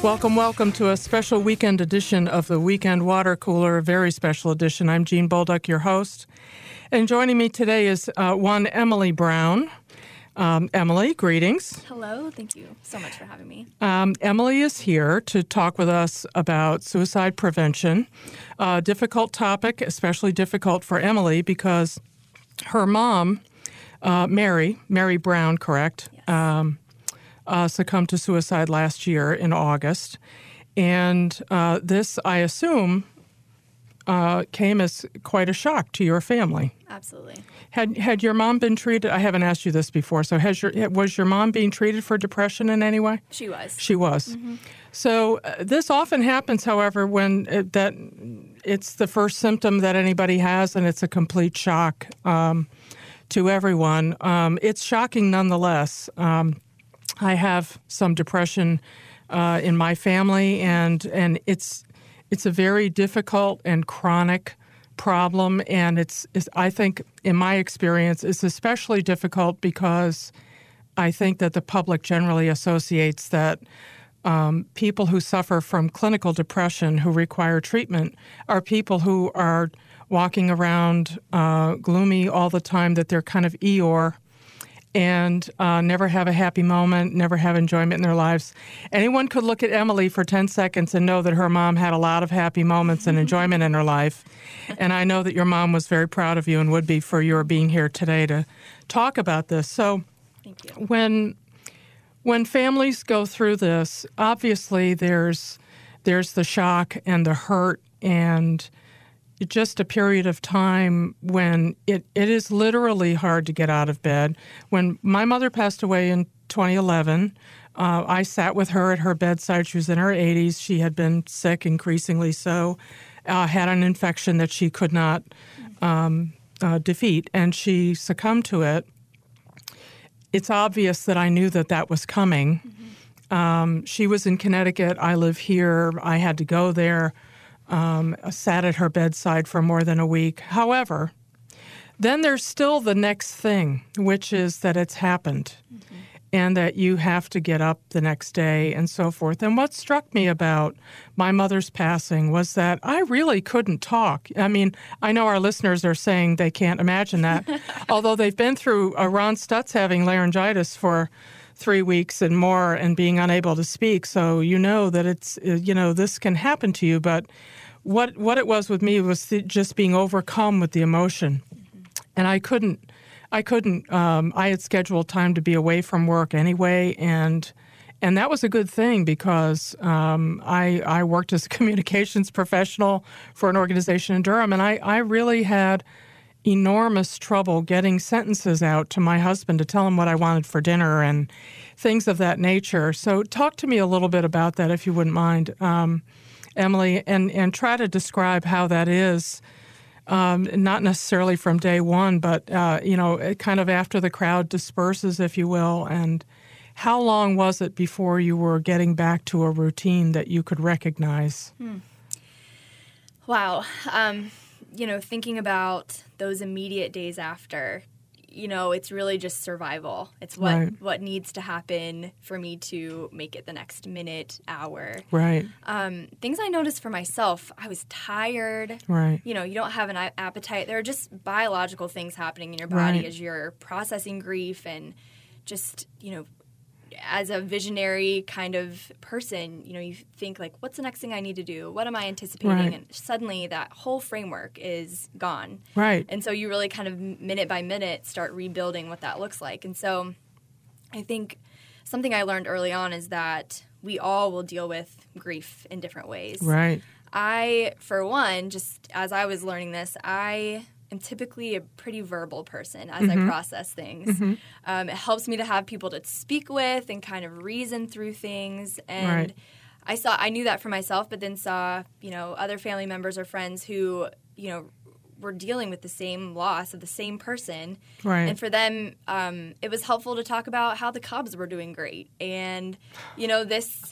Welcome, welcome to a special weekend edition of the Weekend Water Cooler, a very special edition. I'm Jean Bolduc, your host. And joining me today is one Emily Brown. Emily, greetings. Hello. Thank you so much for having me. Emily is here to talk with us about suicide prevention. Difficult topic, especially difficult for Emily because her mom, Mary Brown, correct? Yes. Succumbed to suicide last year in August. And this, I assume, came as quite a shock to your family. Absolutely. Had your mom been treated? I haven't asked you this before. So was your mom being treated for depression in any way? She was. She was. Mm-hmm. So this often happens, however, when it's the first symptom that anybody has, and it's a complete shock to everyone. It's shocking nonetheless. I have some depression in my family, and it's a very difficult and chronic problem, and it's I think, in my experience, it's especially difficult because I think that the public generally associates that people who suffer from clinical depression who require treatment are people who are walking around gloomy all the time, that they're kind of Eeyore, and never have a happy moment, never have enjoyment in their lives. Anyone could look at Emily for 10 seconds and know that her mom had a lot of happy moments and enjoyment in her life. And I know that your mom was very proud of you and would be for your being here today to talk about this. So Thank you. When families go through this, obviously there's the shock and the hurt and just a period of time when it is literally hard to get out of bed. When my mother passed away in 2011, I sat with her at her bedside. She was in her 80s. She had been sick, increasingly so, had an infection that she could not defeat, and she succumbed to it. It's obvious that I knew that was coming. Mm-hmm. She was in Connecticut. I live here. I had to go there. Sat at her bedside for more than a week. However, then there's still the next thing, which is that it's happened, mm-hmm. and that you have to get up the next day and so forth. And what struck me about my mother's passing was that I really couldn't talk. I mean, I know our listeners are saying they can't imagine that, although they've been through Ron Stutz having laryngitis for 3 weeks and more and being unable to speak. So you know that it's, this can happen to you. But what it was with me was just being overcome with the emotion. Mm-hmm. And I couldn't, I had scheduled time to be away from work anyway. And that was a good thing because I worked as a communications professional for an organization in Durham. And I really had enormous trouble getting sentences out to my husband to tell him what I wanted for dinner and things of that nature. So talk to me a little bit about that, if you wouldn't mind, Emily, and try to describe how that is, not necessarily from day one, but, kind of after the crowd disperses, if you will. And how long was it before you were getting back to a routine that you could recognize? Wow. Thinking about those immediate days after, it's really just survival. It's what needs to happen for me to make it the next minute, hour. Right. Things I noticed for myself, I was tired. Right. You don't have an appetite. There are just biological things happening in your body as you're processing grief and just, as a visionary kind of person, you think like, what's the next thing I need to do? What am I anticipating? Right. And suddenly that whole framework is gone. Right. And so you really kind of minute by minute start rebuilding what that looks like. And so I think something I learned early on is that we all will deal with grief in different ways. Right. I, for one, just as I was learning this, I am typically a pretty verbal person as mm-hmm. I process things. Mm-hmm. It helps me to have people to speak with and kind of reason through things. And I knew that for myself, but then saw, other family members or friends who, were dealing with the same loss of the same person. Right. And for them, it was helpful to talk about how the Cubs were doing great. And,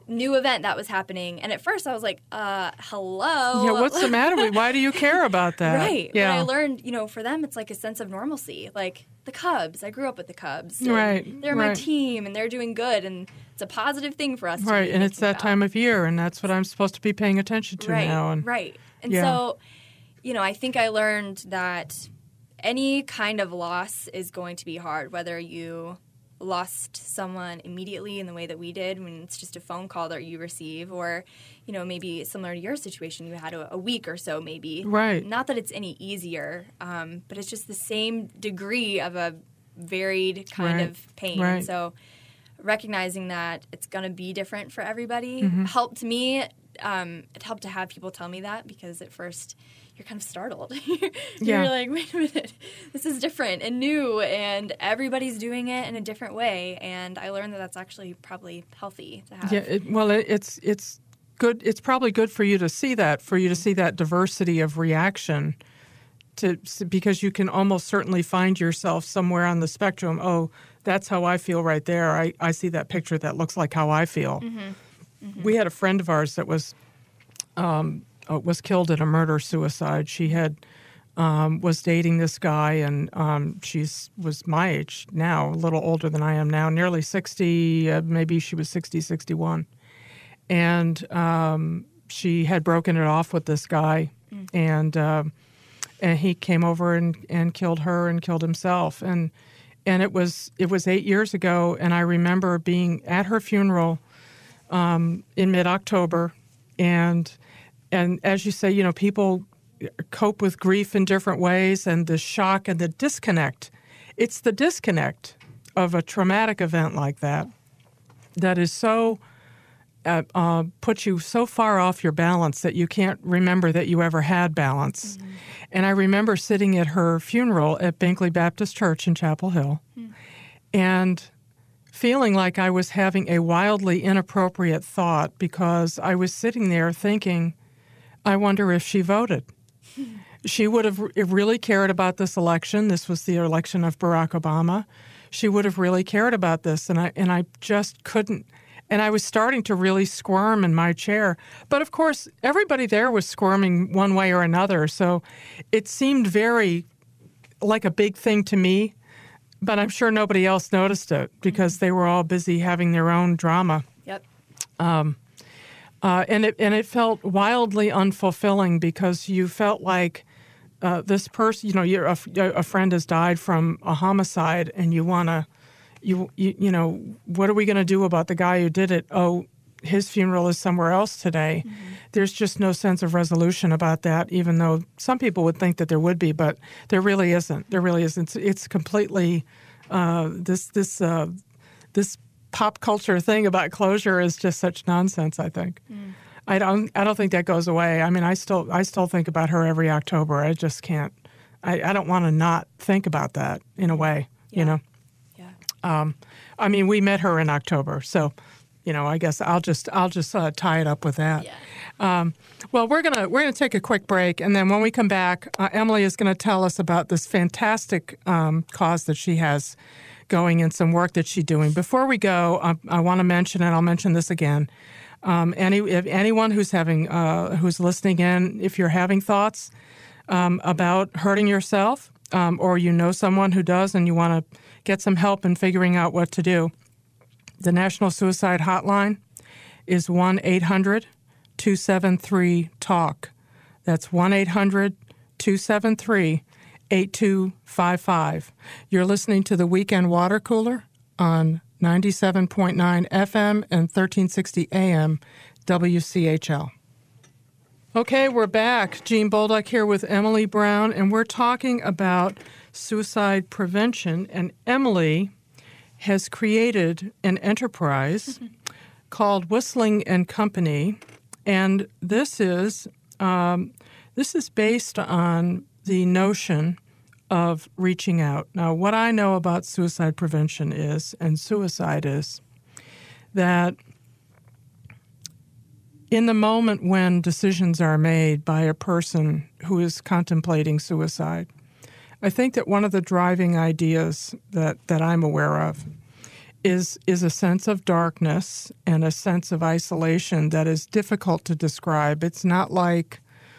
new event that was happening. And at first I was like, hello. Yeah, what's the matter with you? Why do you care about that? Right. Yeah. But I learned, for them, it's like a sense of normalcy. Like the Cubs. I grew up with the Cubs. Right. They're my team, and they're doing good, and it's a positive thing for us to Right, be and it's that about. time of year, and that's what I'm supposed to be paying attention to now. And, right. And so, I think I learned that any kind of loss is going to be hard, whether you lost someone immediately in the way that we did when it's just a phone call that you receive, or maybe similar to your situation, you had a week or so maybe. Right. Not that it's any easier, but it's just the same degree of a varied kind of pain. Right. So recognizing that it's going to be different for everybody Mm-hmm. helped me. It helped to have people tell me that, because at first you're kind of startled. You're like, wait a minute, this is different and new, and everybody's doing it in a different way. And I learned that that's actually probably healthy to have. Yeah, it's good. It's probably good for you to see that, diversity of reaction, because you can almost certainly find yourself somewhere on the spectrum. Oh, that's how I feel right there. I see that picture that looks like how I feel. Mm-hmm. Mm-hmm. We had a friend of ours that was killed in a murder-suicide. She was dating this guy, and was my age now, a little older than I am now, nearly 60, maybe she was 60, 61. And she had broken it off with this guy, and he came over and killed her and killed himself. And it was 8 years ago, and I remember being at her funeral in mid-October, and as you say, people cope with grief in different ways, and the shock and the disconnect. It's the disconnect of a traumatic event like that is so puts you so far off your balance that you can't remember that you ever had balance. Mm-hmm. And I remember sitting at her funeral at Binkley Baptist Church in Chapel Hill, and feeling like I was having a wildly inappropriate thought, because I was sitting there thinking, I wonder if she voted. She would have really cared about this election. This was the election of Barack Obama. She would have really cared about this, and I just couldn't. And I was starting to really squirm in my chair. But of course, everybody there was squirming one way or another, so it seemed very like a big thing to me. But I'm sure nobody else noticed it, because they were all busy having their own drama. Yep. And it felt wildly unfulfilling, because you felt like this person, you're a friend has died from a homicide, and you want to, what are we going to do about the guy who did it? Oh, his funeral is somewhere else today. Mm-hmm. There's just no sense of resolution about that, even though some people would think that there would be, but there really isn't. There really isn't. It's completely this pop culture thing about closure is just such nonsense, I think. Mm. I don't think that goes away. I mean, I still think about her every October. I just can't. I don't want to not think about that in a way. Yeah. Yeah. I mean, we met her in October, so I guess I'll just tie it up with that. Yeah. Well, we're gonna take a quick break, and then when we come back, Emily is going to tell us about this fantastic cause that she has going and some work that she's doing. Before we go, I want to mention, and I'll mention this again. If anyone who's listening in, if you're having thoughts about hurting yourself, or someone who does, and you want to get some help in figuring out what to do, the National Suicide Hotline is 1-800-273-TALK. That's 1-800-273-8255. You're listening to the Weekend Water Cooler on 97.9 FM and 1360 AM WCHL. Okay, we're back. Jean Bolduc here with Emily Brown, and we're talking about suicide prevention. And Emily has created an enterprise called Whistling and Company, and this is based on the notion of reaching out. Now, what I know about suicide prevention and suicide is that in the moment when decisions are made by a person who is contemplating suicide, I think that one of the driving ideas that I'm aware of is a sense of darkness and a sense of isolation that is difficult to describe. It's not like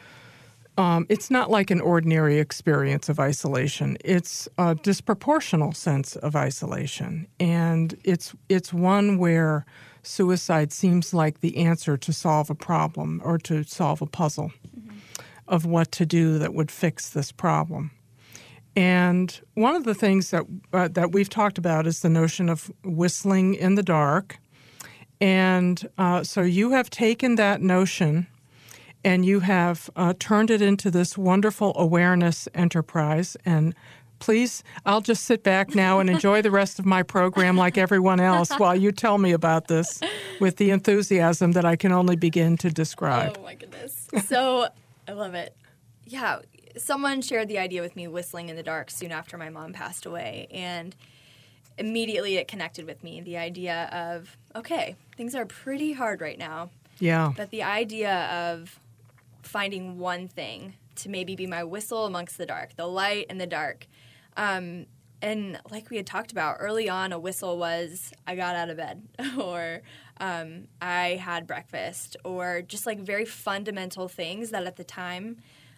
an ordinary experience of isolation. It's a disproportional sense of isolation, and it's one where suicide seems like the answer to solve a problem or to solve a puzzle of what to do that would fix this problem. And one of the things that we've talked about is the notion of whistling in the dark. And so you have taken that notion and you have turned it into this wonderful awareness enterprise. And please, I'll just sit back now and enjoy the rest of my program like everyone else while you tell me about this with the enthusiasm that I can only begin to describe. Oh, my goodness. So I love it. Yeah. Someone shared the idea with me, whistling in the dark, soon after my mom passed away. And immediately it connected with me, the idea of, okay, things are pretty hard right now. Yeah. But the idea of finding one thing to maybe be my whistle amongst the dark, the light and the dark. And like we had talked about early on, a whistle was I got out of bed or I had breakfast or just like very fundamental things that at the time,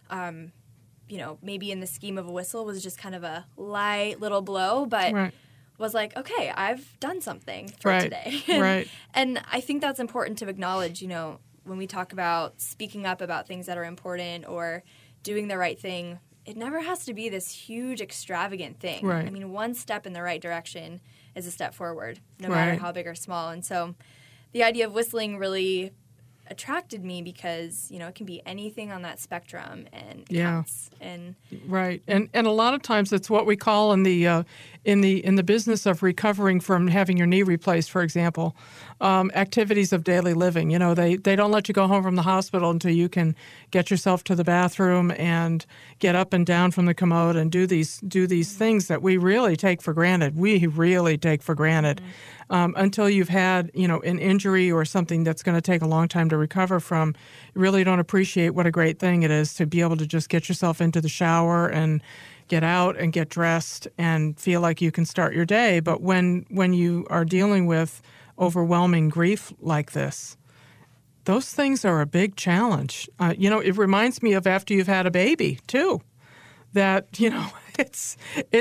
maybe in the scheme of a whistle was just kind of a light little blow, but was like, okay, I've done something for today. And I think that's important to acknowledge, when we talk about speaking up about things that are important or doing the right thing, it never has to be this huge, extravagant thing. Right. I mean, one step in the right direction is a step forward, no matter how big or small. And so the idea of whistling really attracted me because, it can be anything on that spectrum and it counts. And and a lot of times it's what we call in the business of recovering from having your knee replaced, for example, activities of daily living. They don't let you go home from the hospital until you can get yourself to the bathroom and get up and down from the commode and do these things that we really take for granted. Until you've had, an injury or something that's going to take a long time to recover from. You really don't appreciate what a great thing it is to be able to just get yourself into the shower and get out and get dressed and feel like you can start your day. But when you are dealing with overwhelming grief like this, those things are a big challenge. It reminds me of after you've had a baby, too, that, it's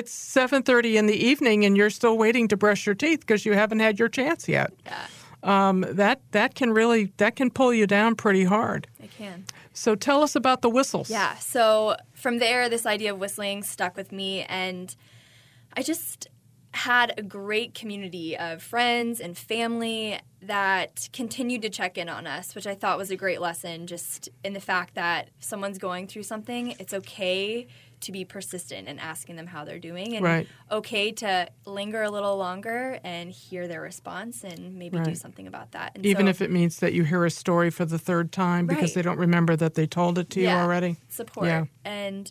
7:30 in the evening and you're still waiting to brush your teeth because you haven't had your chance yet. Yeah. That can pull you down pretty hard. It can. So tell us about the whistles. Yeah. So from there, this idea of whistling stuck with me, and I just had a great community of friends and family that continued to check in on us, which I thought was a great lesson, just in the fact that if someone's going through something, it's okay to be persistent in asking them how they're doing, and okay to linger a little longer and hear their response and maybe do something about that. And even if it means that you hear a story for the third time because they don't remember that they told it to you already. Support. Yeah. And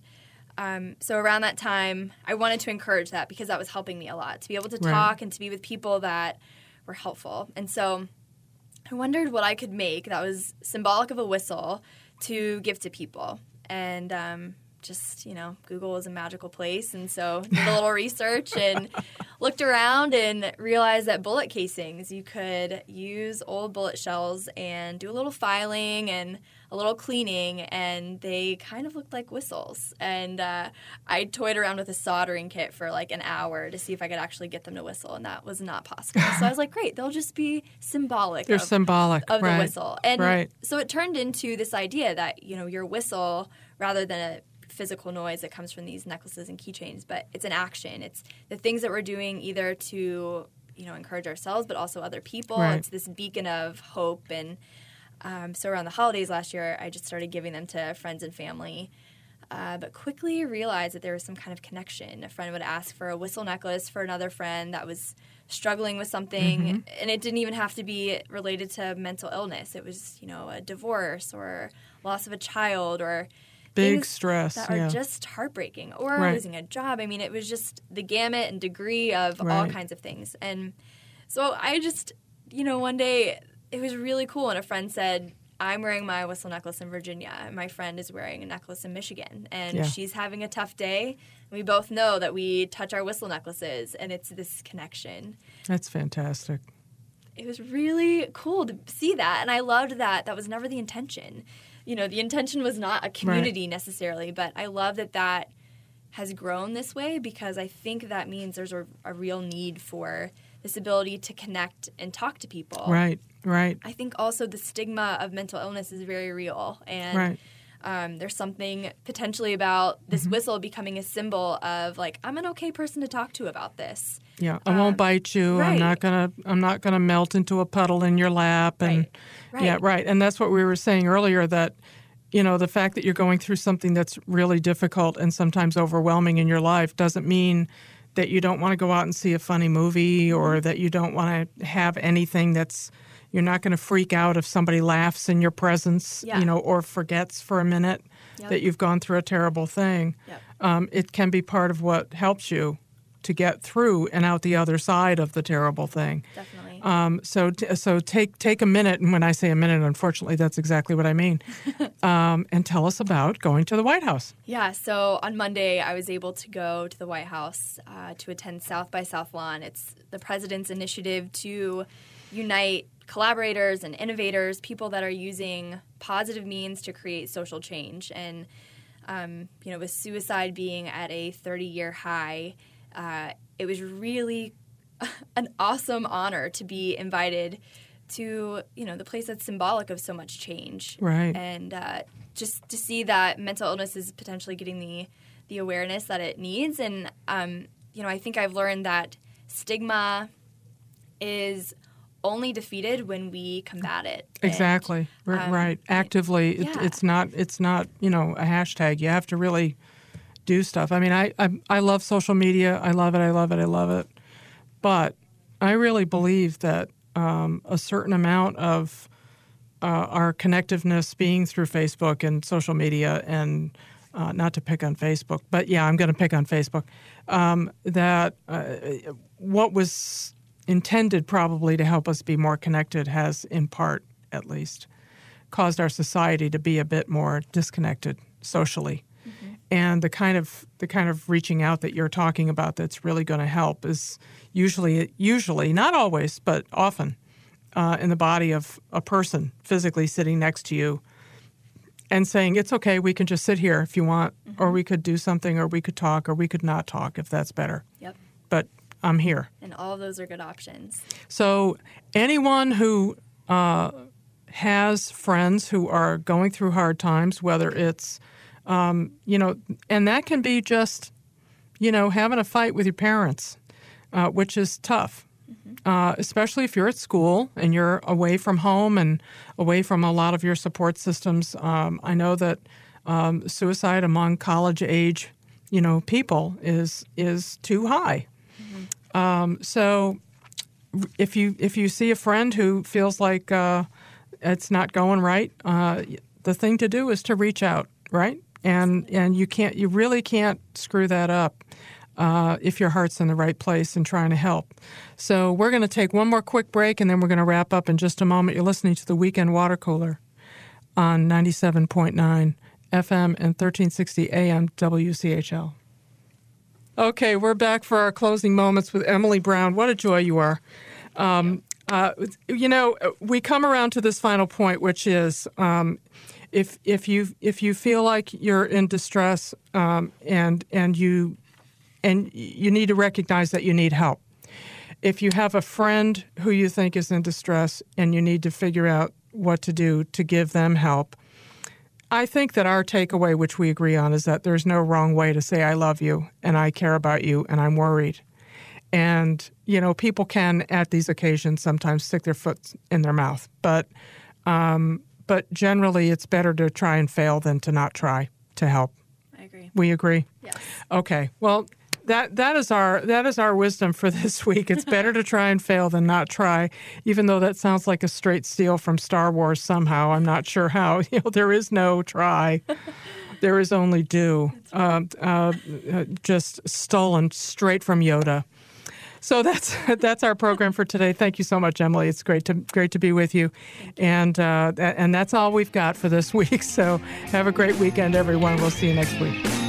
so around that time, I wanted to encourage that because that was helping me a lot, to be able to talk and to be with people that were helpful. And so I wondered what I could make that was symbolic of a whistle to give to people. And just, Google is a magical place. And so did a little research and looked around and realized that bullet casings, you could use old bullet shells and do a little filing and a little cleaning, and they kind of looked like whistles. And I toyed around with a soldering kit for like an hour to see if I could actually get them to whistle, and that was not possible. So I was like, great, they'll just be symbolic. They're symbolic of the whistle. And so it turned into this idea that, your whistle, rather than a physical noise that comes from these necklaces and keychains, but it's an action. It's the things that we're doing either to, encourage ourselves, but also other people. It's this beacon of hope. And so around the holidays last year, I just started giving them to friends and family, but quickly realized that there was some kind of connection. A friend would ask for a whistle necklace for another friend that was struggling with something, and it didn't even have to be related to mental illness. It was, a divorce or loss of a child or big stress that are just heartbreaking, or losing a job. I mean, it was just the gamut and degree of all kinds of things. And so I just, one day it was really cool, and a friend said, I'm wearing my whistle necklace in Virginia. My friend is wearing a necklace in Michigan, and she's having a tough day. We both know that we touch our whistle necklaces, and it's this connection. That's fantastic. It was really cool to see that, and I loved that. That was never the intention. You know, the intention was not a community necessarily, but I love that has grown this way, because I think that means there's a real need for this ability to connect and talk to people. Right, right. I think also the stigma of mental illness is very real, and there's something potentially about this whistle becoming a symbol of, like, I'm an okay person to talk to about this. Yeah, I won't bite you. Right. I'm not gonna melt into a puddle in your lap. And Right. yeah, right. And that's what we were saying earlier, that, you know, the fact that you're going through something that's really difficult and sometimes overwhelming in your life doesn't mean that you don't want to go out and see a funny movie, or that you don't want to have anything you're not going to freak out if somebody laughs in your presence, you know, or forgets for a minute that you've gone through a terrible thing. It can be part of what helps you to get through and out the other side of the terrible thing. Definitely. So take a minute, and when I say a minute, unfortunately, that's exactly what I mean, and tell us about going to the White House. Yeah, so on Monday, I was able to go to the White House to attend South by Southlawn. It's the president's initiative to unite collaborators and innovators, people that are using positive means to create social change. And, you know, with suicide being at a 30-year high, it was really an awesome honor to be invited to, you know, the place that's symbolic of so much change. Right. And just to see that mental illness is potentially getting the awareness that it needs. And, you know, I think I've learned that stigma is only defeated when we combat it. Exactly. Right. Actively. It's not, you know, a hashtag. You have to really do stuff. I mean, I love social media. I love it. But I really believe that a certain amount of our connectiveness being through Facebook and social media, and not to pick on Facebook, but yeah, I'm going to pick on Facebook, that what was intended probably to help us be more connected has, in part at least, caused our society to be a bit more disconnected socially. Mm-hmm. And the kind of reaching out that you're talking about that's really going to help is usually, not always, but often, in the body of a person physically sitting next to you and saying, it's okay, we can just sit here if you want, or we could do something, or we could talk, or we could not talk if that's better. Yep. But I'm here. And all of those are good options. So anyone who has friends who are going through hard times, whether it's, you know, and that can be just, you know, having a fight with your parents, which is tough, especially if you're at school and you're away from home and away from a lot of your support systems. I know that suicide among college-age, you know, people is too high. So if you see a friend who feels like it's not going right, the thing to do is to reach out, right? And you really can't screw that up if your heart's in the right place and trying to help. So we're going to take one more quick break, and then we're going to wrap up in just a moment. You're listening to the Weekend Water Cooler on 97.9 FM and 1360 AM WCHL. Okay, we're back for our closing moments with Emily Brown. What a joy you are. You know, we come around to this final point, which is if you feel like you're in distress and you need to recognize that you need help. If you have a friend who you think is in distress and you need to figure out what to do to give them help, I think that our takeaway, which we agree on, is that there's no wrong way to say I love you and I care about you and I'm worried. And, you know, people can, at these occasions, sometimes stick their foot in their mouth. But generally, it's better to try and fail than to not try to help. I agree. We agree? Yes. Okay. Well, that is our wisdom for this week. It's better to try and fail than not try, even though that sounds like a straight steal from Star Wars somehow. I'm not sure how. You know, there is no try. There is only do. Just stolen straight from Yoda. So that's our program for today. Thank you so much, Emily. It's great to be with you. And that's all we've got for this week. So have a great weekend, everyone. We'll see you next week.